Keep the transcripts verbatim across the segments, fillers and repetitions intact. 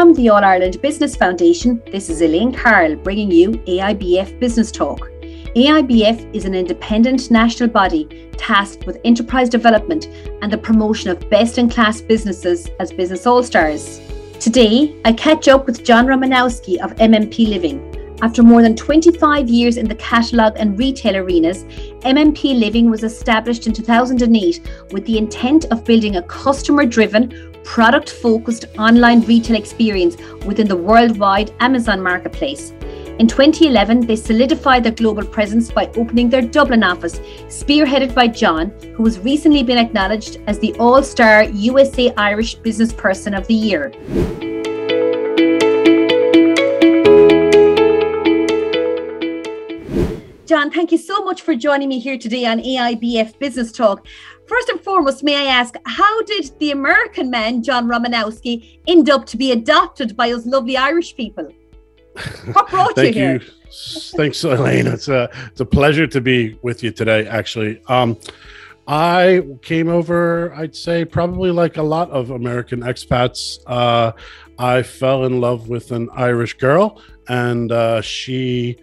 From the All Ireland Business Foundation, this is Elaine Carroll bringing you A I B F Business Talk. A I B F is an independent national body tasked with enterprise development and the promotion of best-in-class businesses as business all-stars. Today, I catch up with John Romanowski of M M P Living. After more than twenty-five years in the catalogue and retail arenas, M M P Living was established in two thousand eight with the intent of building a customer-driven, product-focused online retail experience within the worldwide Amazon marketplace. In twenty eleven, they solidified their global presence by opening their Dublin office, spearheaded by John, who has recently been acknowledged as the All-Star U S A Irish Business Person of the Year. John, thank you so much for joining me here today on A I B F Business Talk. First and foremost, may I ask, how did the American man, John Romanowski, end up to be adopted by us lovely Irish people? What brought Thank you here? you. Thanks, Elaine. It's a, it's a pleasure to be with you today, actually. Um, I came over, I'd say, probably like a lot of American expats. Uh, I fell in love with an Irish girl, and uh, she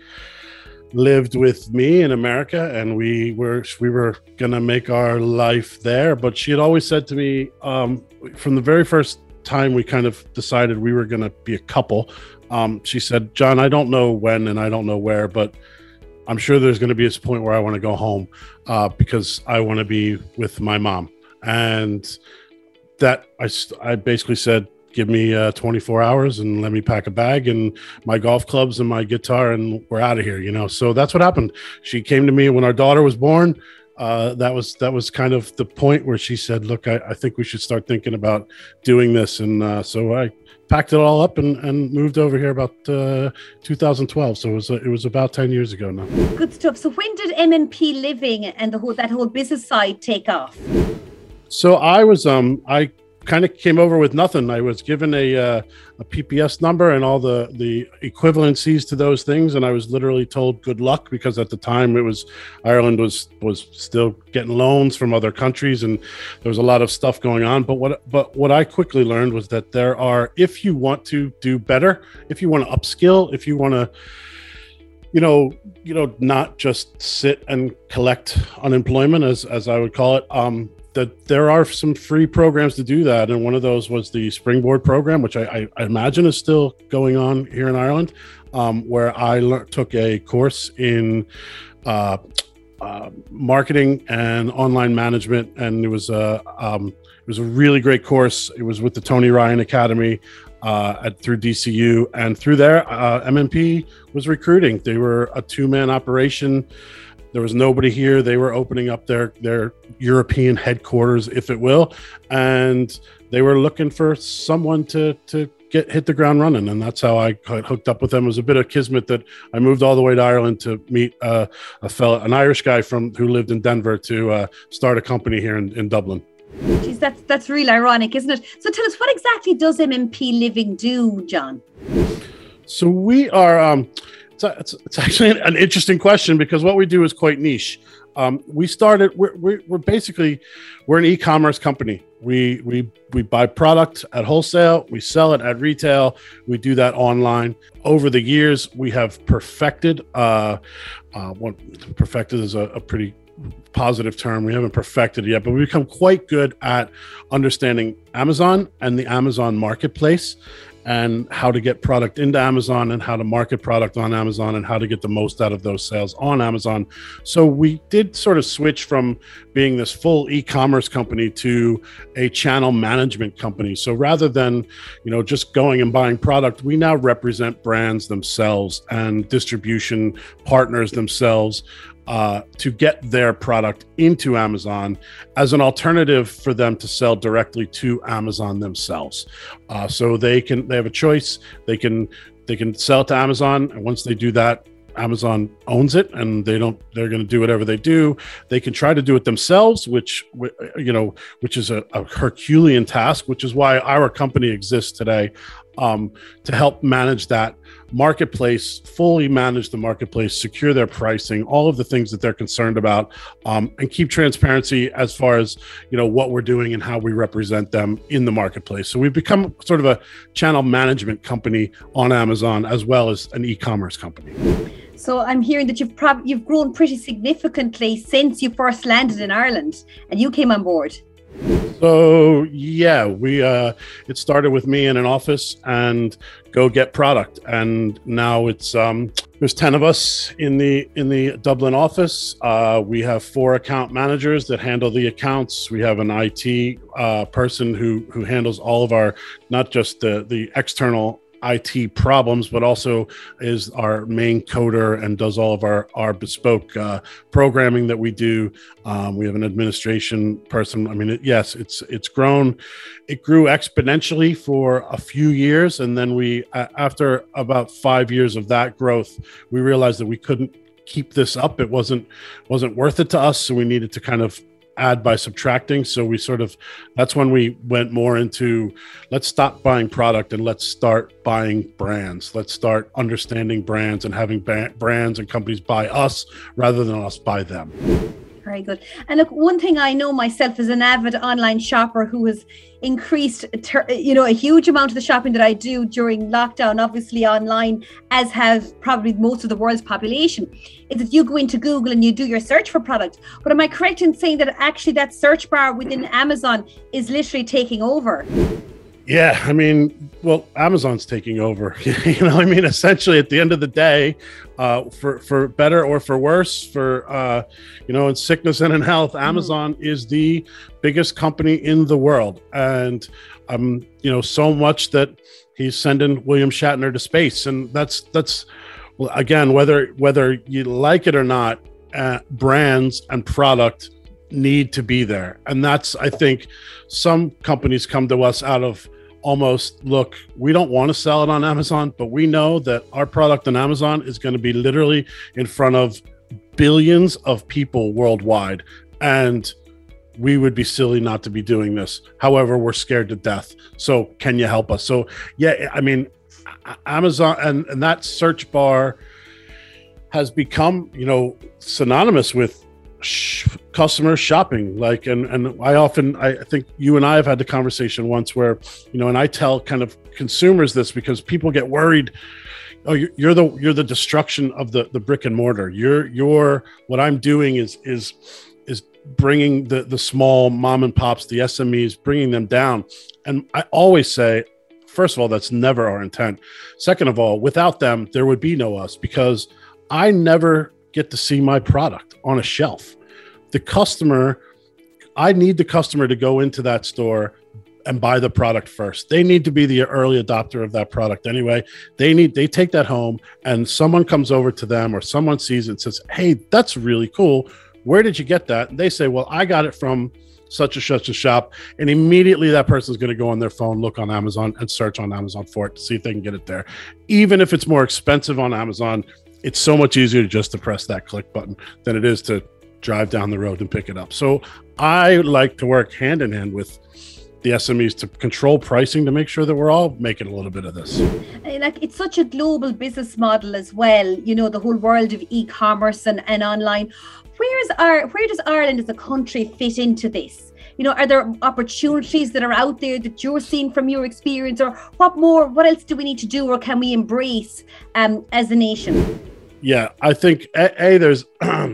lived with me in America, and we were we were gonna make our life there. But she had always said to me, um, from the very first time we kind of decided we were gonna be a couple, um, she said, "John, I don't know when and I don't know where, but I'm sure there's gonna be a point where I want to go home uh, because I want to be with my mom." And that I I basically said, give me uh, twenty-four hours and let me pack a bag and my golf clubs and my guitar, and we're out of here, you know? So that's what happened. She came to me when our daughter was born. Uh, that was that was kind of the point where she said, look, I, I think we should start thinking about doing this. And uh, so I packed it all up and, and moved over here about uh, two thousand twelve. So it was, uh, it was about ten years ago now. Good stuff. So when did M M P Living and the whole that whole business side take off? So I was, um, I kind of came over with nothing. I was given a uh, a P P S number and all the the equivalencies to those things, and I was literally told good luck, because at the time it was Ireland was was still getting loans from other countries, and there was a lot of stuff going on. But what but what I quickly learned was that there are, if you want to do better, if you want to upskill, if you want to, you know, you know, not just sit and collect unemployment, as as I would call it, um, that there are some free programs to do that. And one of those was the Springboard program, which I, I, I imagine is still going on here in Ireland, um, where I le- took a course in uh, uh, marketing and online management. And it was a, um, it was a really great course. It was with the Tony Ryan Academy uh, at, through D C U. And through there, uh, M M P was recruiting. They were a two-man operation. There was nobody here. They were opening up their, their European headquarters, if it will, and they were looking for someone to to get hit the ground running. And that's how I got hooked up with them. It was a bit of kismet that I moved all the way to Ireland to meet uh, a fellow, an Irish guy from who lived in Denver, to uh, start a company here in, in Dublin. Jeez, that's that's real ironic, isn't it? So tell us, what exactly does M M P Living do, John? So we are. Um, It's, it's actually an interesting question, because what we do is quite niche. Um, we started, we're, we're, we're basically, we're an e-commerce company. We, we, we buy product at wholesale, we sell it at retail, we do that online. Over the years, we have perfected, uh, uh, what perfected is a, a pretty positive term. We haven't perfected it yet, but we've become quite good at understanding Amazon and the Amazon marketplace, and how to get product into Amazon, and how to market product on Amazon, and how to get the most out of those sales on Amazon. So we did sort of switch from being this full e-commerce company to a channel management company. So rather than, you know, just going and buying product, we now represent brands themselves and distribution partners themselves uh, to get their product into Amazon as an alternative for them to sell directly to Amazon themselves. Uh, so they can, they have a choice. They can, they can sell to Amazon. And once they do that, Amazon owns it, and they don't, they're going to do whatever they do. They can try to do it themselves, which, you know, which is a, a Herculean task, which is why our company exists today. um, to help manage that marketplace, fully manage the marketplace, secure their pricing, all of the things that they're concerned about, um, and keep transparency as far as, you know, what we're doing and how we represent them in the marketplace. So we've become sort of a channel management company on Amazon as well as an e-commerce company. So I'm hearing that you've prob- you've grown pretty significantly since you first landed in Ireland and you came on board. So yeah, we uh, it started with me in an office and go get product, and now it's um, there's ten of us in the in the Dublin office. Uh, we have four account managers that handle the accounts. We have an I T uh, person who who handles all of our, not just the the external I T problems, but also is our main coder and does all of our, our bespoke uh, programming that we do. Um, we have an administration person. I mean, it, yes, it's it's grown. It grew exponentially for a few years. And then we, uh, after about five years of that growth, we realized that we couldn't keep this up. It wasn't wasn't worth it to us. So we needed to kind of add by subtracting. So we sort of, that's when we went more into, let's stop buying product and let's start buying brands. Let's start understanding brands and having ba- brands and companies buy us rather than us buy them. Very good. And look, one thing I know myself as an avid online shopper who has increased, ter- you know, a huge amount of the shopping that I do during lockdown, obviously online, as have probably most of the world's population, is that you go into Google and you do your search for product. But am I correct in saying that actually that search bar within Amazon is literally taking over? Yeah, I mean, well, Amazon's taking over. You know, I mean, essentially, at the end of the day, uh, for for better or for worse, for uh, you know, in sickness and in health, Amazon mm. is the biggest company in the world, and um, you know, so much that he's sending William Shatner to space, and that's that's well, again, whether whether you like it or not, uh, brands and product need to be there. And that's, I think, some companies come to us out of almost, look, we don't want to sell it on Amazon, but we know that our product on Amazon is going to be literally in front of billions of people worldwide. And we would be silly not to be doing this. However, we're scared to death. So can you help us? So yeah, I mean, Amazon and, and that search bar has become, you know, synonymous with sh- customer shopping. Like, and, and I often, I think you and I have had the conversation once where, you know, and I tell kind of consumers this because people get worried. Oh, you're, you're the, you're the destruction of the, the brick and mortar. You're, you're, what I'm doing is, is, is bringing the, the small mom and pops, the S M Es, bringing them down. And I always say, first of all, that's never our intent. Second of all, without them, there would be no us, because I never get to see my product on a shelf. The customer, I need the customer to go into that store and buy the product first. They need to be the early adopter of that product anyway. They need, they take that home and someone comes over to them or someone sees it and says, hey, that's really cool. Where did you get that? And they say, well, I got it from such and such a shop. And immediately that person's going to go on their phone, look on Amazon and search on Amazon for it to see if they can get it there. Even if it's more expensive on Amazon, it's so much easier just to press that click button than it is to drive down the road and pick it up. So I like to work hand in hand with the S M Es to control pricing to make sure that we're all making a little bit of this. Like, it's such a global business model as well, you know, the whole world of e-commerce and, and online. Where's our, where does Ireland as a country fit into this? You know, are there opportunities that are out there that you're seeing from your experience, or what more, what else do we need to do, or can we embrace um, as a nation? Yeah, I think a, a there's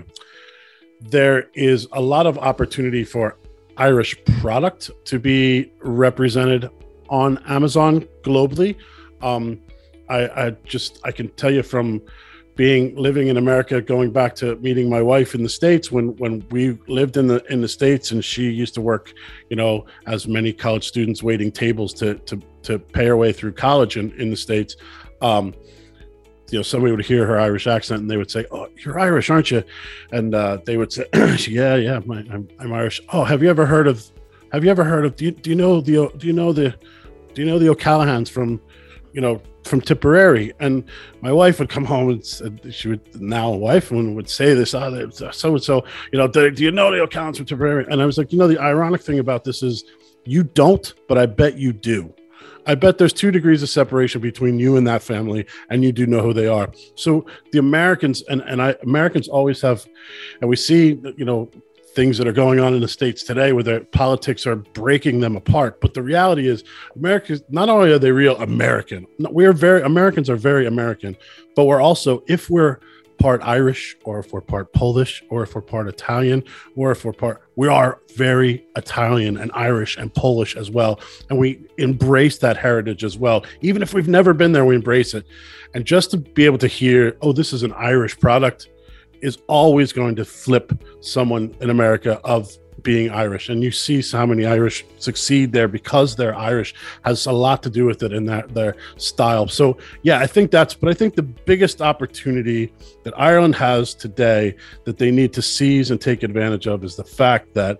there is a lot of opportunity for Irish product to be represented on Amazon globally. Um, I, I just I can tell you from being living in America, going back to meeting my wife in the States when when we lived in the in the States, and she used to work, you know, as many college students waiting tables to to to pay her way through college in, in the States. Um, you know, somebody would hear her Irish accent and they would say, "Oh, you're Irish, aren't you?" And uh, they would say, "Yeah, yeah, my, I'm I'm Irish." Oh, have you ever heard of? Have you ever heard of? Do you, do you know the do you know the do you know the O'Callaghan's from, you know, from Tipperary? And my wife would come home and said, she would now a wife and would say this, oh, so and so, you know, do, do you know the O'Callaghan's from Tipperary? And I was like, you know, the ironic thing about this is you don't, but I bet you do. I bet there's two degrees of separation between you and that family, and you do know who they are. So the Americans and, and I Americans always have, and we see, you know, things that are going on in the States today where their politics are breaking them apart. But the reality is Americans, not only are they real American, we're very, Americans are very American, but we're also, if we're part Irish, or if we're part Polish, or if we're part Italian, or if we're part, we are very Italian and Irish and Polish as well. And we embrace that heritage as well. Even if we've never been there, we embrace it. And just to be able to hear, oh, this is an Irish product, is always going to flip someone in America of being Irish. And you see how many Irish succeed there because they're Irish, has a lot to do with it in that their style. So yeah, I think that's, but I think the biggest opportunity that Ireland has today that they need to seize and take advantage of is the fact that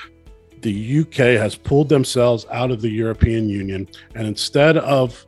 the U K has pulled themselves out of the European Union. And instead of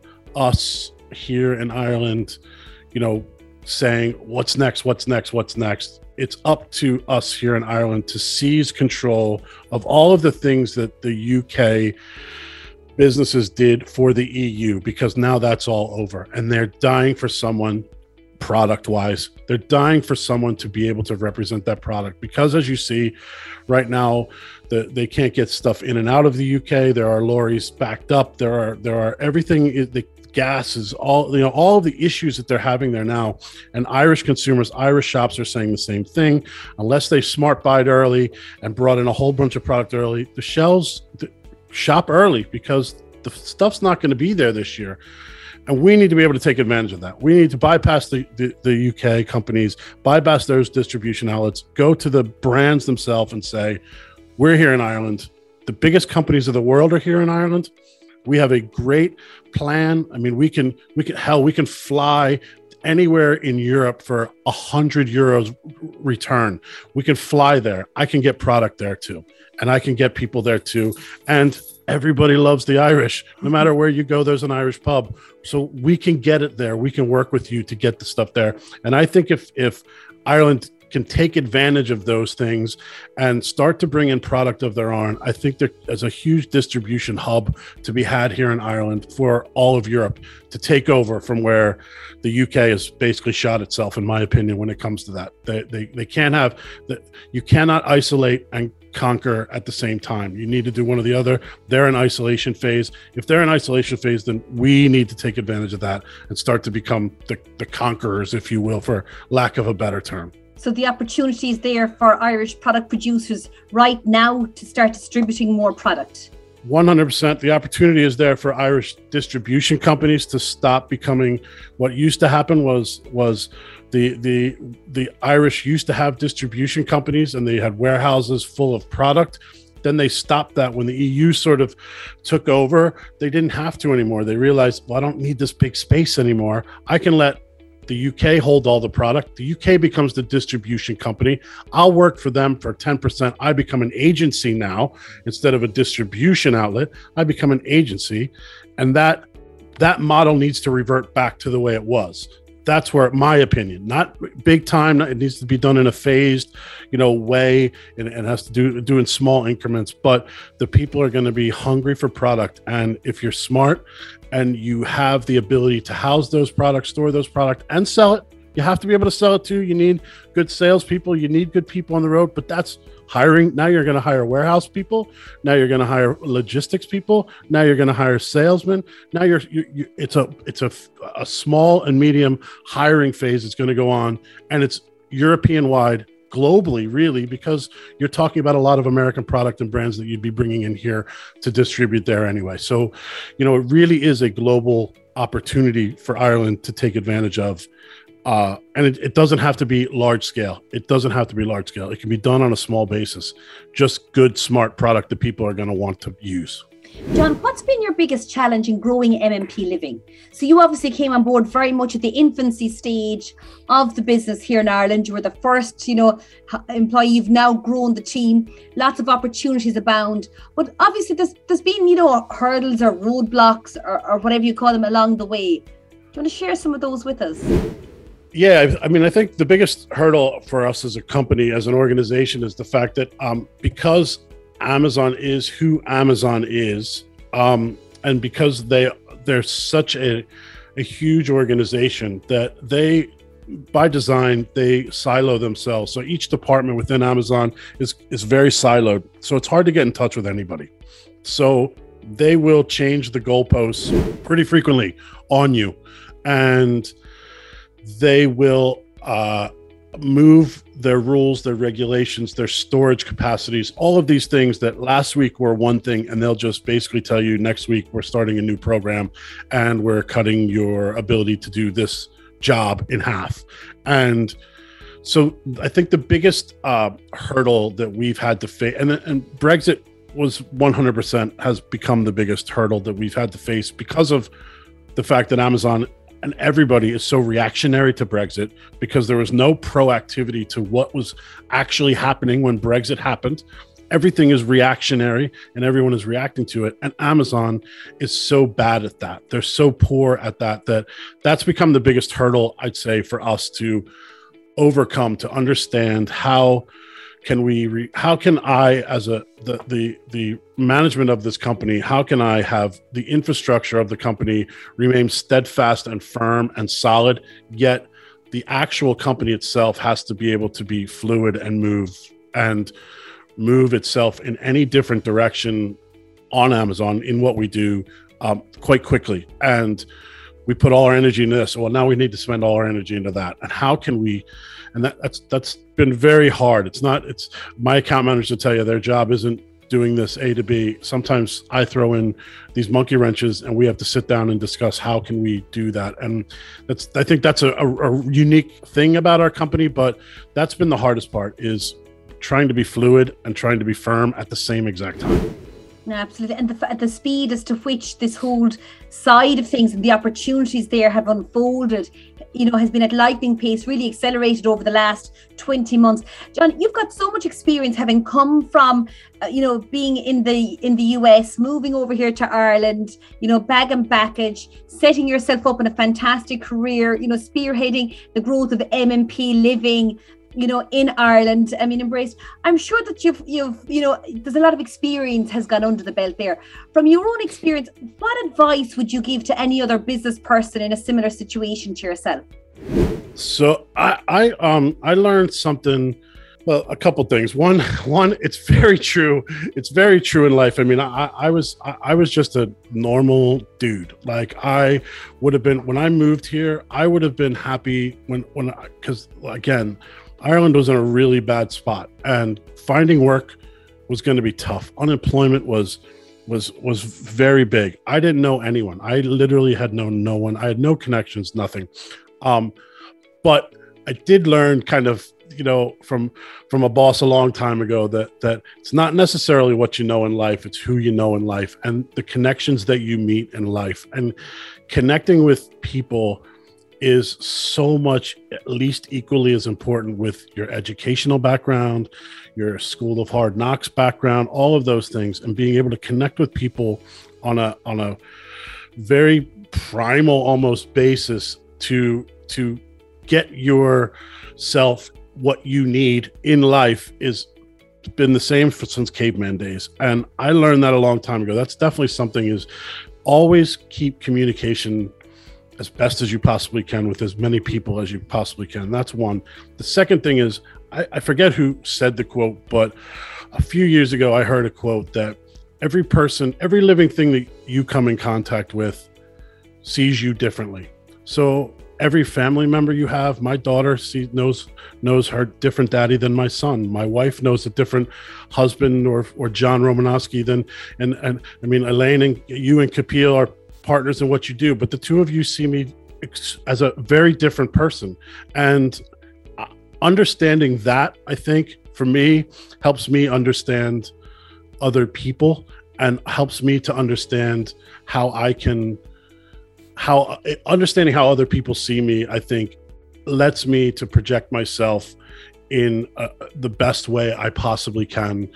us here in Ireland, you know, saying what's next, what's next, what's next, it's up to us here in Ireland to seize control of all of the things that the U K businesses did for the E U, because now that's all over and they're dying for someone product wise. They're dying for someone to be able to represent that product, because as you see right now, the, they can't get stuff in and out of the U K. There are lorries backed up. There are, there are everything, the gas is all, you know, all of the issues that they're having there now. And Irish consumers, Irish shops are saying the same thing. Unless they smart buyed early and brought in a whole bunch of product early, the shelves, the, shop early, because the stuff's not going to be there this year. And we need to be able to take advantage of that. We need to bypass the, the, the U K companies, bypass those distribution outlets, go to the brands themselves and say, we're here in Ireland. The biggest companies of the world are here in Ireland. We have a great plan. I mean, we can, we can, hell, we can fly anywhere in Europe for a hundred euros return. We can fly there. I can get product there too. And I can get people there too. And everybody loves the Irish. No matter where you go, there's an Irish pub. So we can get it there. We can work with you to get the stuff there. And I think if, if Ireland can take advantage of those things and start to bring in product of their own, I think there's a huge distribution hub to be had here in Ireland for all of Europe to take over from where the U K has basically shot itself, in my opinion, when it comes to that. They they, they can't have, the, you cannot isolate and conquer at the same time. You need to do one or the other. They're in isolation phase. If they're in isolation phase, then we need to take advantage of that and start to become the, the conquerors, if you will, for lack of a better term. So the opportunity is there for Irish product producers right now to start distributing more product. one hundred percent. The opportunity is there for Irish distribution companies to stop becoming, what used to happen was was the the the Irish used to have distribution companies and they had warehouses full of product. Then they stopped that when the E U sort of took over. They didn't have to anymore. They realized, well, I don't need this big space anymore. I can let the U K hold all the product. The U K becomes the distribution company. I'll work for them for ten percent. I become an agency now instead of a distribution outlet. I become an agency. And that that model needs to revert back to the way it was. That's where, my opinion, not big time. It needs to be done in a phased, you know, way, and it has to do do in small increments. But the people are going to be hungry for product, and if you're smart and you have the ability to house those products, store those products, and sell it, you have to be able to sell it too. You need good salespeople. You need good people on the road. But that's hiring. Now you're going to hire warehouse people. Now you're going to hire logistics people. Now you're going to hire salesmen. Now you're, you, you, it's a it's a, a small and medium hiring phase that's going to go on, and it's European wide, globally, really, because you're talking about a lot of American product and brands that you'd be bringing in here to distribute there anyway. So, you know, it really is a global opportunity for Ireland to take advantage of. Uh, and it, it doesn't have to be large scale. It doesn't have to be large scale. It can be done on a small basis. Just good, smart product that people are going to want to use. John, what's been your biggest challenge in growing M M P Living? So you obviously came on board very much at the infancy stage of the business here in Ireland. You were the first, you know, employee. You've now grown the team. Lots of opportunities abound. But obviously there's, there's been, you know, hurdles or roadblocks or, or whatever you call them along the way. Do you want to share some of those with us? Yeah, I mean, I think the biggest hurdle for us as a company, as an organization, is the fact that um, because Amazon is who Amazon is, um, and because they they're such a a huge organization that they, by design, they silo themselves. So each department within Amazon is is very siloed. So it's hard to get in touch with anybody. So they will change the goalposts pretty frequently on you, and they will uh, move their rules, their regulations, their storage capacities, all of these things that last week were one thing, and they'll just basically tell you next week we're starting a new program and we're cutting your ability to do this job in half. And so I think the biggest uh, hurdle that we've had to face, and, and Brexit was one hundred percent has become the biggest hurdle that we've had to face because of the fact that Amazon and everybody is so reactionary to Brexit, because there was no proactivity to what was actually happening when Brexit happened. Everything is reactionary and everyone is reacting to it. And Amazon is so bad at that. They're so poor at that, that that's become the biggest hurdle, I'd say, for us to overcome, to understand how can we, re- how can I, as a, the, the, the management of this company, how can I have the infrastructure of the company remain steadfast and firm and solid, yet the actual company itself has to be able to be fluid and move and move itself in any different direction on Amazon in what we do um, quite quickly. And we put all our energy into this. Well, now we need to spend all our energy into that. And how can we, and that, that's that's been very hard. It's not, it's my account manager to tell you their job isn't doing this A to B. Sometimes I throw in these monkey wrenches and we have to sit down and discuss how can we do that. And that's, I think that's a, a, a unique thing about our company, but that's been the hardest part, is trying to be fluid and trying to be firm at the same exact time. No, absolutely. And the, the speed as to which this whole side of things and the opportunities there have unfolded, you know, has been at lightning pace, really accelerated over the last twenty months. John, you've got so much experience having come from, uh, you know, being in the in the U S, moving over here to Ireland, you know, bag and package, setting yourself up in a fantastic career, you know, spearheading the growth of M M P Living, you know, in Ireland. I mean, embraced. I'm sure that you've, you've, you know, there's a lot of experience has gone under the belt there. From your own experience, what advice would you give to any other business person in a similar situation to yourself? So I, I, um, I learned something. Well, a couple things. One, one, it's very true. It's very true in life. I mean, I, I was, I, I was just a normal dude. Like I would have been when I moved here. I would have been happy when, when, because again, Ireland was in a really bad spot, and finding work was going to be tough. Unemployment was was was very big. I didn't know anyone. I literally had known no one. I had no connections, nothing. Um, but I did learn kind of, you know, from from a boss a long time ago that that it's not necessarily what you know in life, it's who you know in life and the connections that you meet in life. And connecting with people is so much, at least equally as important, with your educational background, your school of hard knocks background, all of those things, and being able to connect with people on a on a very primal almost basis to to get yourself what you need in life is been the same for, since caveman days. And I learned that a long time ago. That's definitely something, is always keep communication as best as you possibly can with as many people as you possibly can. That's one. The second thing is, I, I forget who said the quote, but a few years ago, I heard a quote that every person, every living thing that you come in contact with sees you differently. So every family member you have, my daughter sees, knows knows her different daddy than my son. My wife knows a different husband or or John Romanowski than, and, and I mean, Elaine and you and Kapil are partners in what you do, but the two of you see me ex- as a very different person. And understanding that, I think, for me, helps me understand other people and helps me to understand how I can, how understanding how other people see me, I think, lets me to project myself in uh, the best way I possibly can,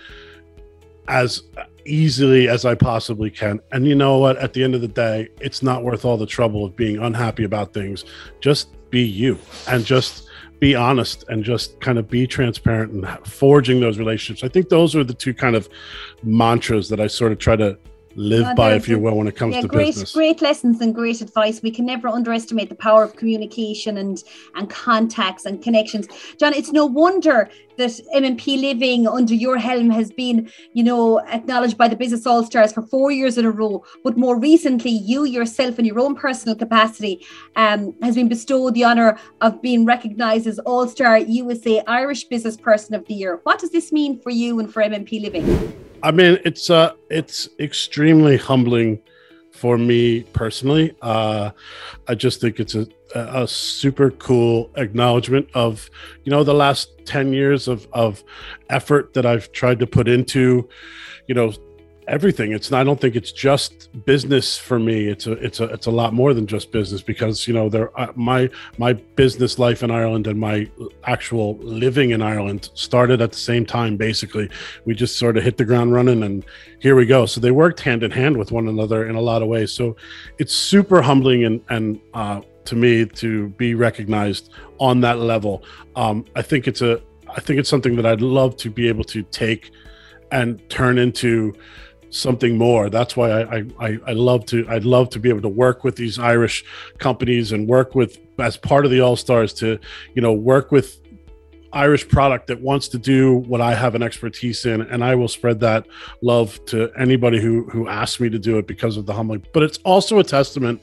as easily as I possibly can. And you know what? At the end of the day, it's not worth all the trouble of being unhappy about things. Just be you and just be honest and just kind of be transparent and forging those relationships. I think those are the two kind of mantras that I sort of try to live No, by, they're- if you will, when it comes yeah, to great, business. great lessons and great advice. We can never underestimate the power of communication and and contacts and connections. John, it's no wonder that M and P Living under your helm has been, you know, acknowledged by the Business All Stars for four years in a row. But more recently, you yourself in your own personal capacity um, has been bestowed the honour of being recognised as All Star U S A Irish Business Person of the Year. What does this mean for you and for M and P Living? I mean, it's uh, it's extremely humbling for me personally. Uh, I just think it's a, a super cool acknowledgement of, you know, the last ten years of, of effort that I've tried to put into, you know, everything. It's not, I don't think it's just business for me. It's a, it's a, it's a lot more than just business, because, you know, there, uh, my, my business life in Ireland and my actual living in Ireland started at the same time. Basically, we just sort of hit the ground running and here we go. So they worked hand in hand with one another in a lot of ways. So it's super humbling and, and, uh, to me to be recognized on that level. Um, I think it's a, I think it's something that I'd love to be able to take and turn into something more. That's why I, I I love to I'd love to be able to work with these Irish companies and work with, as part of the All Stars, to, you know, work with Irish product that wants to do what I have an expertise in, and I will spread that love to anybody who who asks me to do it because of the humbling. But it's also a testament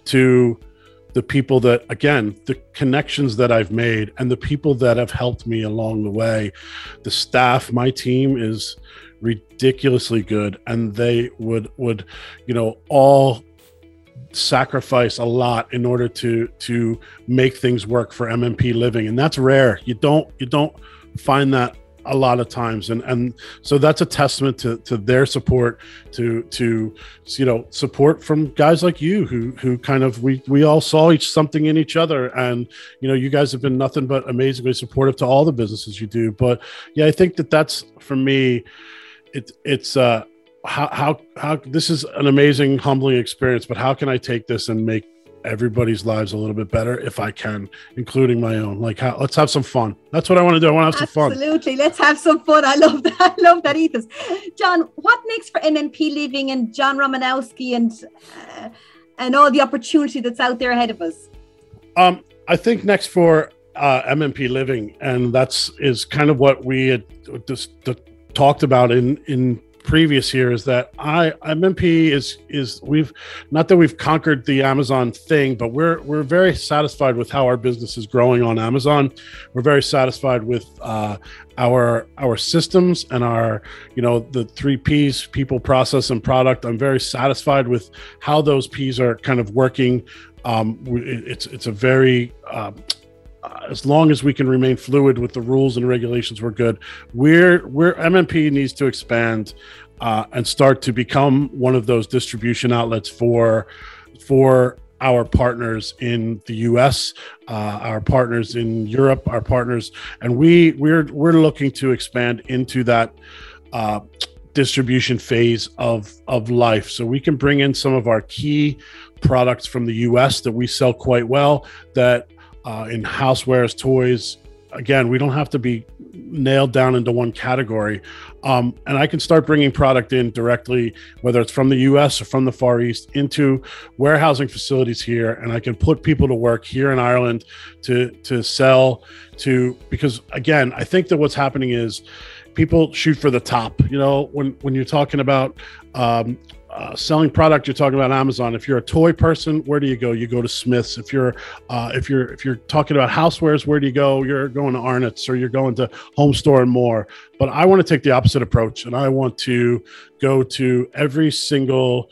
to the people that, again, the connections that I've made and the people that have helped me along the way. The staff, my team is ridiculously good, and they would would you know all sacrifice a lot in order to to make things work for M and P Living, and that's rare. You don't you don't find that a lot of times, and and so that's a testament to to their support, to to you know support from guys like you who who kind of we we all saw each something in each other, and you know you guys have been nothing but amazingly supportive to all the businesses you do. But yeah, I think that that's, for me, It, it's uh, how, how, how, this is an amazing, humbling experience, but how can I take this and make everybody's lives a little bit better if I can, including my own? Like, how, let's have some fun. That's what I want to do. I want to have some fun. Absolutely. Let's have some fun. I love that. I love that ethos. John, what next for M and P Living and John Romanowski and, uh, and all the opportunity that's out there ahead of us? Um, I think next for uh, M and P Living, and that's is kind of what we had just talked about in in previous years, that I M and P is is we've not that we've conquered the Amazon thing, but we're we're very satisfied with how our business is growing on Amazon. We're very satisfied with uh, our our systems and our, you know, the three P's: people, process, and product. I'm very satisfied with how those P's are kind of working. Um, it's it's a very uh, Uh, as long as we can remain fluid with the rules and regulations, we're good. We're we're M and P needs to expand uh, and start to become one of those distribution outlets for for our partners in the U S, uh, our partners in Europe, our partners, and we we're we're looking to expand into that uh, distribution phase of of life, so we can bring in some of our key products from the U S that we sell quite well, that Uh, in housewares, toys. Again, we don't have to be nailed down into one category. Um, and I can start bringing product in directly, whether it's from the U S or from the Far East, into warehousing facilities here. And I can put people to work here in Ireland to, to sell to, because again, I think that what's happening is people shoot for the top. You know, when, when you're talking about, um, Uh, selling product, you're talking about Amazon. If you're a toy person, where do you go? You go to Smith's. If you're uh, if you're if you're talking about housewares, where do you go? You're going to Arnott's, or you're going to Home Store and More. But I want to take the opposite approach, and I want to go to every single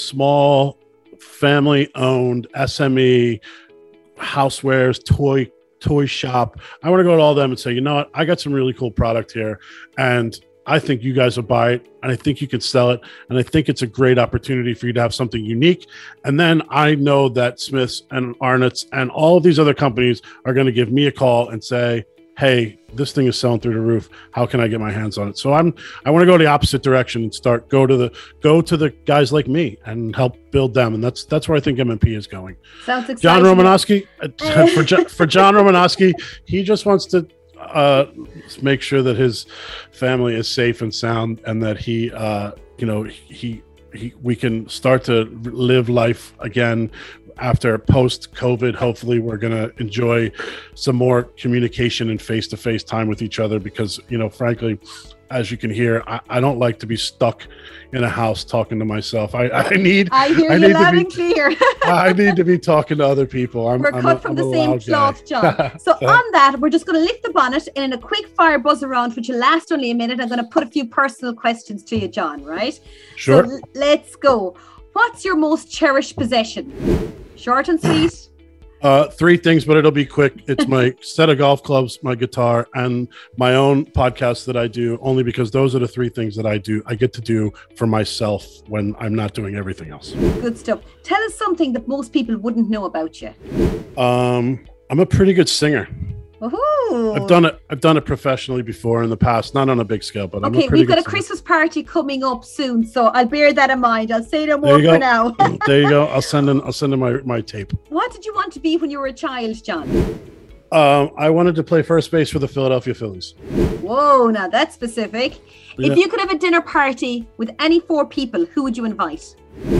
small family-owned S M E housewares toy toy shop. I want to go to all of them and say, you know what? I got some really cool product here, and I think you guys will buy it, and I think you can sell it, and I think it's a great opportunity for you to have something unique. And then I know that Smith's and Arnott's and all of these other companies are going to give me a call and say, hey, this thing is selling through the roof. How can I get my hands on it? So I'm I want to go the opposite direction and start go to the go to the guys like me and help build them, and that's that's where I think M and P is going. Sounds exciting. John Romanowski, for for John Romanowski, he just wants to uh make sure that his family is safe and sound, and that he uh you know he he, we can start to live life again after post-COVID. Hopefully we're going to enjoy some more communication and face-to-face time with each other, because, you know, frankly, as you can hear, I, I don't like to be stuck in a house talking to myself. I, I need I hear I you need loud to be, and clear. I need to be talking to other people. I'm, We're I'm cut a, from I'm the a same loud cloth, guy. John. So on that, we're just going to lift the bonnet in a quick fire buzz around, which will last only a minute. I'm going to put a few personal questions to you, John, right? Sure. So l- let's go. What's your most cherished possession? Short and sweet. Uh, three things, but it'll be quick. It's my set of golf clubs, my guitar, and my own podcast that I do, only because those are the three things that I do. I get to do for myself when I'm not doing everything else. Good stuff. Tell us something that most people wouldn't know about you. Um, I'm a pretty good singer. Woohoo! I've done it. I've done it professionally before in the past, not on a big scale, but I'm Okay, a pretty we've got good a singer. Christmas party coming up soon, so I'll bear that in mind. I'll say no There more you for go. now. There you go. I'll send in. I'll send in my my tape. What did you want to be when you were a child, John? Um, I wanted to play first base for the Philadelphia Phillies. Whoa, now that's specific. Yeah. If you could have a dinner party with any four people, who would you invite?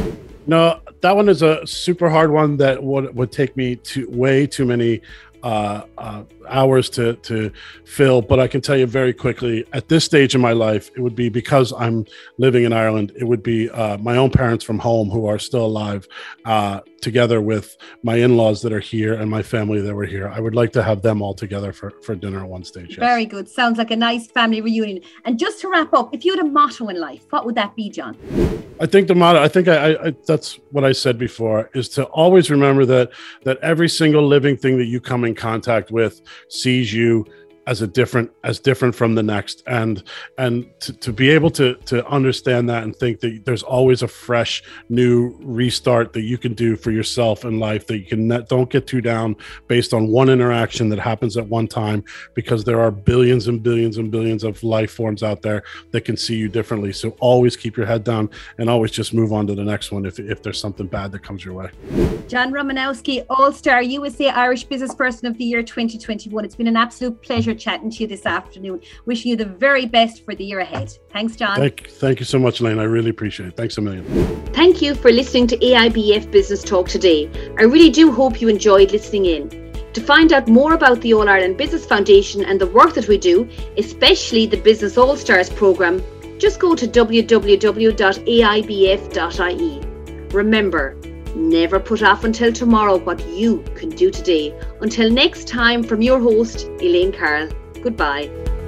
No, that one is a super hard one that would would take me to way too many uh, uh, hours to to fill. But I can tell you very quickly, at this stage in my life, it would be, because I'm living in Ireland, it would be uh, my own parents from home who are still alive, uh, together with my in-laws that are here and my family that were here. I would like to have them all together for, for dinner at one stage. Yes. Very good. Sounds like a nice family reunion. And just to wrap up, if you had a motto in life, what would that be, John? I think the motto, I think I, I, that's what I said before, is to always remember that that every single living thing that you come in contact with sees you as a different, as different from the next. And, and to, to be able to, to understand that and think that there's always a fresh new restart that you can do for yourself in life, that you can not, don't get too down based on one interaction that happens at one time, because there are billions and billions and billions of life forms out there that can see you differently. So always keep your head down and always just move on to the next one if, if there's something bad that comes your way. John Romanowski, All-Star U S A Irish Business Person of the Year twenty twenty-one. It's been an absolute pleasure chatting to you this afternoon. Wishing you the very best for the year ahead. Thanks, John. Thank, thank you so much, Elaine. I really appreciate it. Thanks a million. Thank you for listening to A I B F Business Talk today. I really do hope you enjoyed listening in. To find out more about the All Ireland Business Foundation and the work that we do, especially the Business All Stars programme, just go to w w w dot a i b f dot i e. Remember, never put off until tomorrow what you can do today. Until next time, from your host, Elaine Carroll. Goodbye.